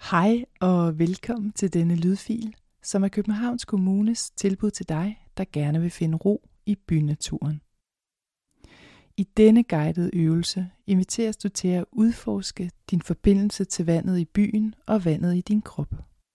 Hej og velkommen til denne lydfil, som er Københavns Kommunes tilbud til dig, der gerne vil finde ro i bynaturen. I denne guidede øvelse inviteres du til at udforske din forbindelse til vandet i byen og vandet i din krop.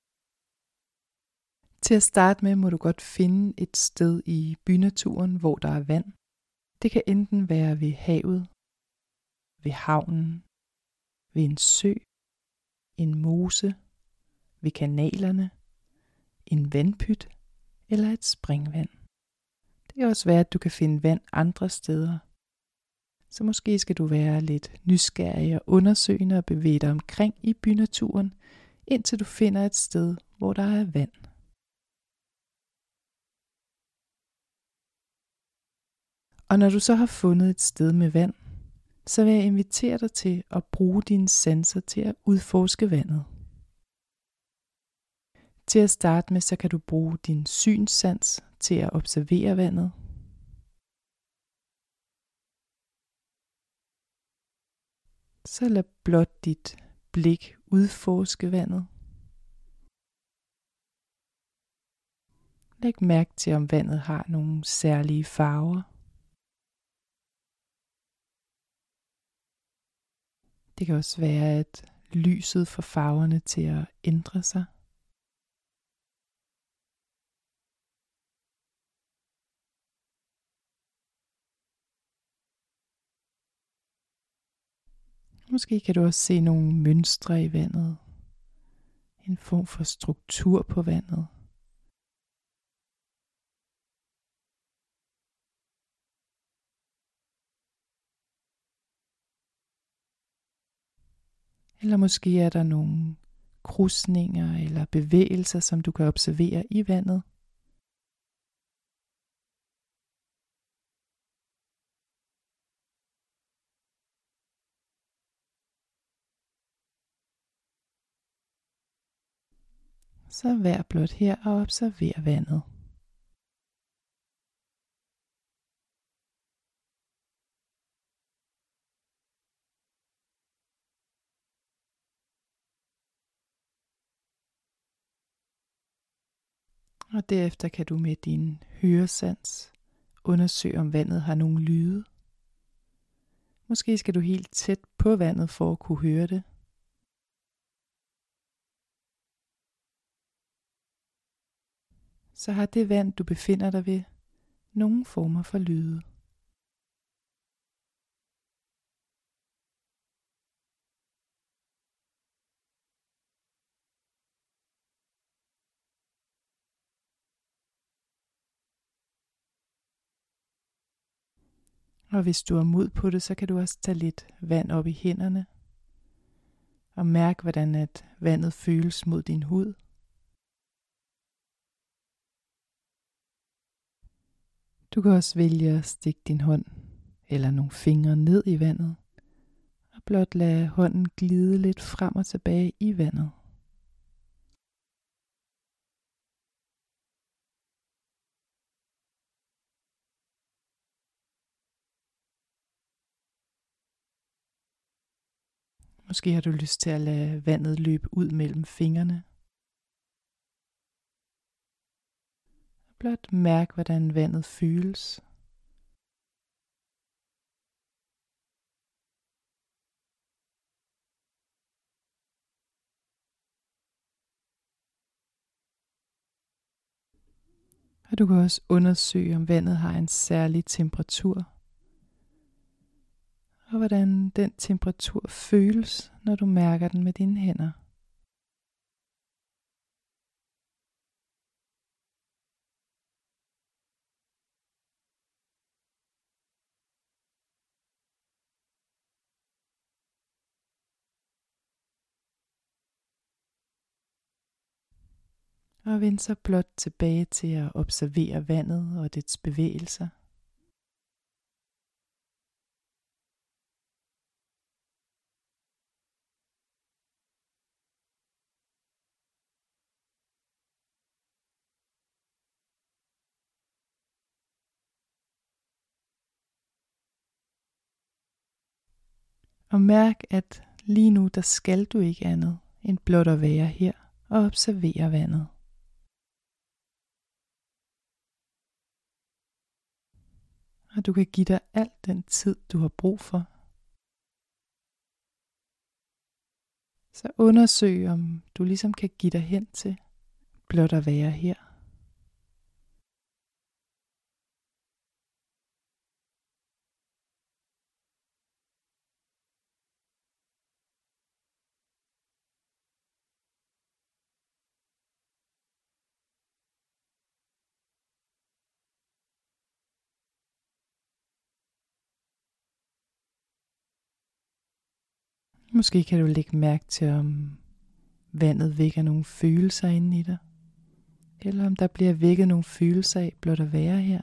Til at starte med må du godt finde et sted i bynaturen, hvor der er vand. Det kan enten være ved havet, ved havnen, ved en sø, en mose, ved kanalerne, en vandpyt eller et springvand. Det kan også være, at du kan finde vand andre steder. Så måske skal du være lidt nysgerrig og undersøgende og bevæge dig omkring i bynaturen, indtil du finder et sted, hvor der er vand. Og når du så har fundet et sted med vand, så vil jeg invitere dig til at bruge dine sanser til at udforske vandet. Til at starte med, så kan du bruge din synssans til at observere vandet. Så lad blot dit blik udforske vandet. Læg mærke til, om vandet har nogle særlige farver. Det kan også være, at lyset får farverne til at ændre sig. Måske kan du også se nogle mønstre i vandet. En form for struktur på vandet. Eller måske er der nogle krusninger eller bevægelser, som du kan observere i vandet. Så vær blot her og observer vandet. Og derefter kan du med din høresans undersøge, om vandet har nogle lyde. Måske skal du helt tæt på vandet for at kunne høre det. Så har det vand, du befinder dig ved, nogle former for lyde. Og hvis du har mod på det, så kan du også tage lidt vand op i hænderne. Og mærk, hvordan at vandet føles mod din hud. Du kan også vælge at stikke din hånd eller nogle fingre ned i vandet. Og blot lade hånden glide lidt frem og tilbage i vandet. Måske har du lyst til at lade vandet løbe ud mellem fingrene. Blot mærk, hvordan vandet føles. Og du kan også undersøge, om vandet har en særlig temperatur. Og hvordan den temperatur føles, når du mærker den med dine hænder. Og vend så blot tilbage til at observere vandet og dets bevægelser. Og mærk, at lige nu der skal du ikke andet end blot at være her og observere vandet. Og du kan give dig al den tid, du har brug for. Så undersøg, om du ligesom kan give dig hen til blot at være her. Måske kan du lægge mærke til, om vandet vækker nogle følelser inde i dig, eller om der bliver vækket nogle følelser af blot at være her.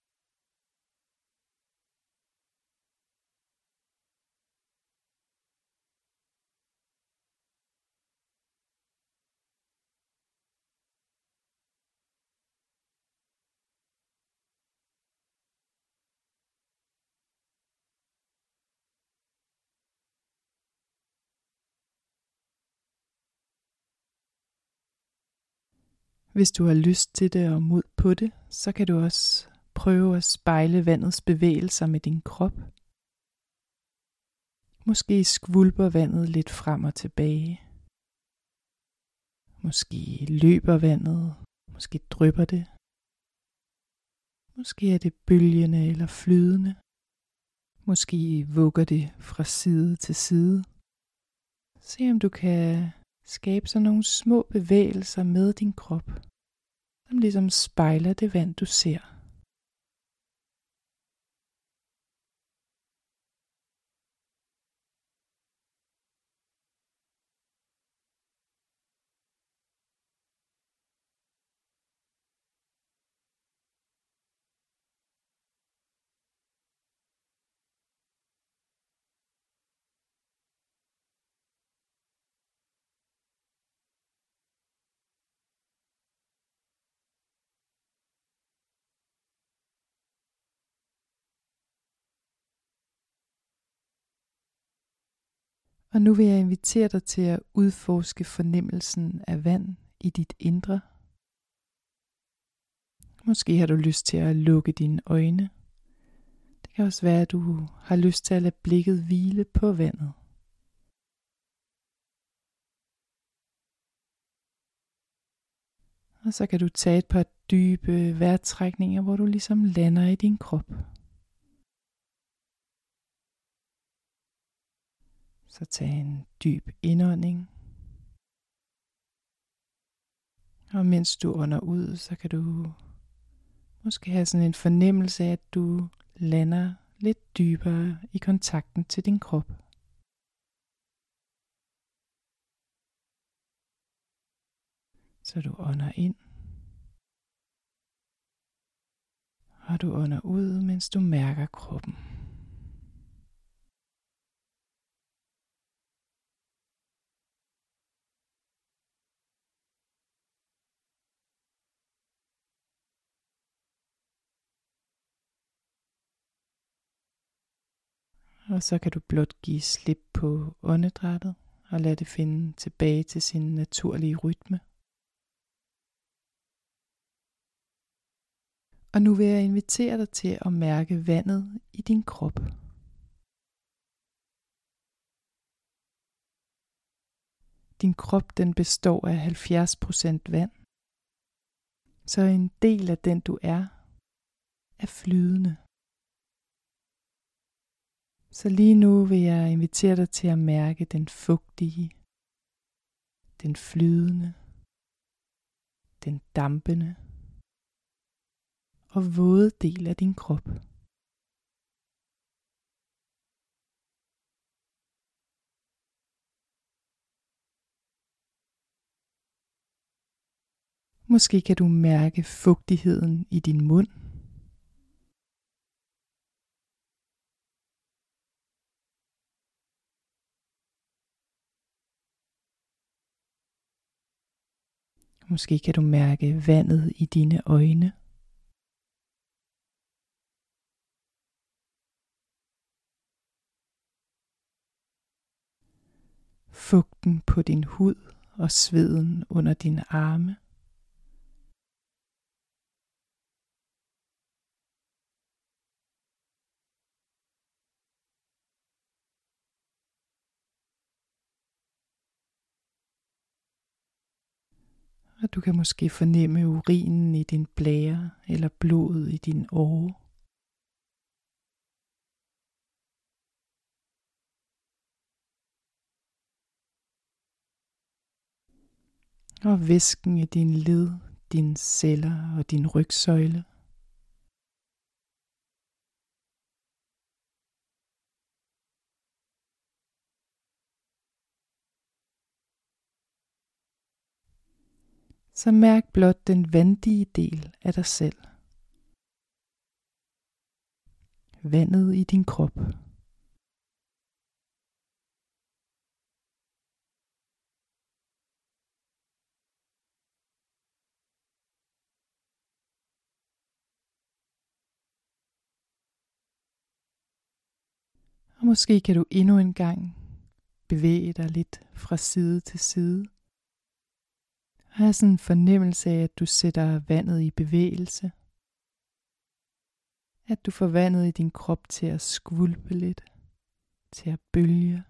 Hvis du har lyst til det og mod på det, så kan du også prøve at spejle vandets bevægelser med din krop. Måske skvulper vandet lidt frem og tilbage. Måske løber vandet, måske drypper det. Måske er det bølgende eller flydende. Måske vugger det fra side til side. Se om du kan skabe sådan nogle små bevægelser med din krop, som ligesom spejler det vand, du ser. Og nu vil jeg invitere dig til at udforske fornemmelsen af vand i dit indre. Måske har du lyst til at lukke dine øjne. Det kan også være, at du har lyst til at lade blikket hvile på vandet. Og så kan du tage et par dybe vejrtrækninger, hvor du ligesom lander i din krop. Så tag en dyb indånding. Og mens du ånder ud, så kan du måske have sådan en fornemmelse af, at du lander lidt dybere i kontakten til din krop. Så du ånder ind. Og du ånder ud, mens du mærker kroppen. Og så kan du blot give slip på åndedrættet og lade det finde tilbage til sin naturlige rytme. Og nu vil jeg invitere dig til at mærke vandet i din krop. Din krop den består af 70% vand. Så en del af den du er flydende. Så lige nu vil jeg invitere dig til at mærke den fugtige, den flydende, den dampende og våde del af din krop. Måske kan du mærke fugtigheden i din mund. Måske kan du mærke vandet i dine øjne. fugten på din hud og sveden under dine arme. Og du kan måske fornemme urinen i din blære eller blodet i din åre. Og væsken i din led, dine celler og din rygsøjle. Så mærk blot den vandige del af dig selv. Vandet i din krop. Og måske kan du endnu en gang bevæge dig lidt fra side til side. Og have sådan en fornemmelse af, at du sætter vandet i bevægelse. At du får vandet i din krop til at skvulpe lidt, til at bølge.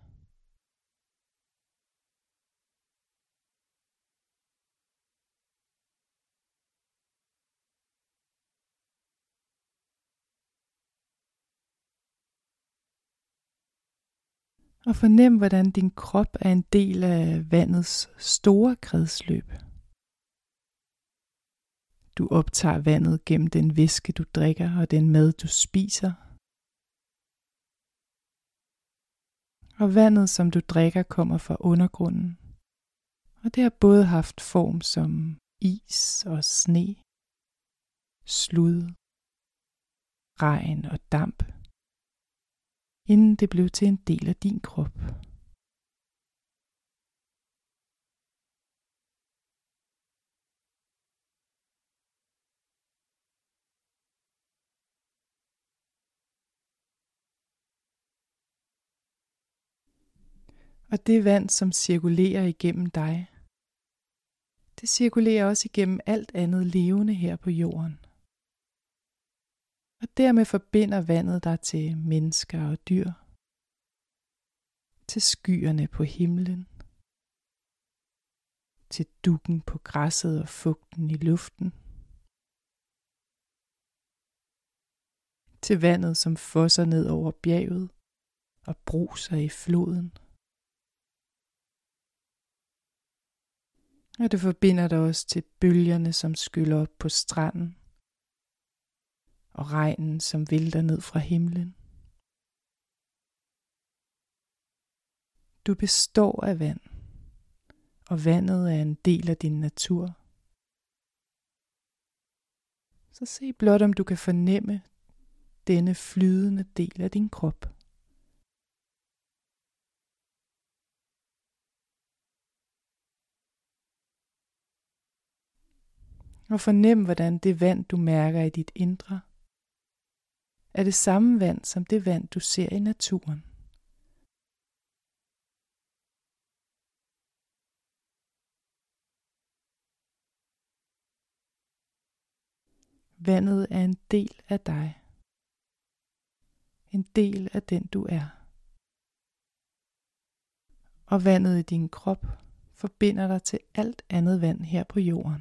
Og fornem, hvordan din krop er en del af vandets store kredsløb. Du optager vandet gennem den væske, du drikker, og den mad, du spiser. Og vandet, som du drikker, kommer fra undergrunden. Og det har både haft form som is og sne, slud, regn og damp, inden det blev til en del af din krop. Og det vand, som cirkulerer igennem dig, det cirkulerer også igennem alt andet levende her på jorden. Og dermed forbinder vandet dig til mennesker og dyr, til skyerne på himlen, til duggen på græsset og fugten i luften, til vandet, som fosser ned over bjerget og bruser i floden. Og det forbinder dig også til bølgerne, som skyller op på stranden, og regnen, som vælter ned fra himlen. Du består af vand, og vandet er en del af din natur. Så se blot, om du kan fornemme denne flydende del af din krop. Og fornem, hvordan det vand, du mærker i dit indre, er det samme vand som det vand, du ser i naturen. Vandet er en del af dig. En del af den, du er. Og vandet i din krop forbinder dig til alt andet vand her på jorden.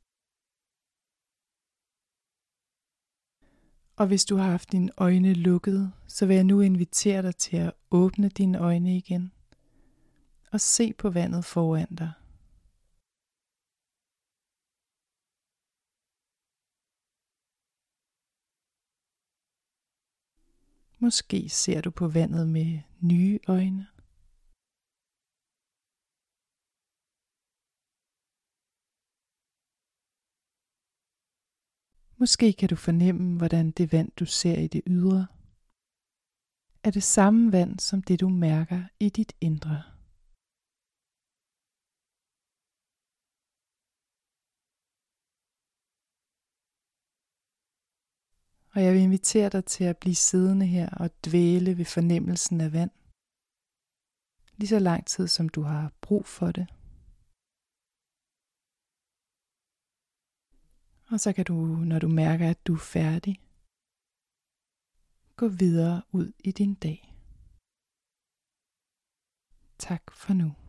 Og hvis du har haft dine øjne lukket, så vil jeg nu invitere dig til at åbne dine øjne igen og se på vandet foran dig. Måske ser du på vandet med nye øjne. Måske kan du fornemme, hvordan det vand, du ser i det ydre, er det samme vand som det, du mærker i dit indre. Og jeg vil invitere dig til at blive siddende her og dvæle ved fornemmelsen af vand. Lige så lang tid som du har brug for det. Og så kan du, når du mærker, at du er færdig, gå videre ud i din dag. Tak for nu.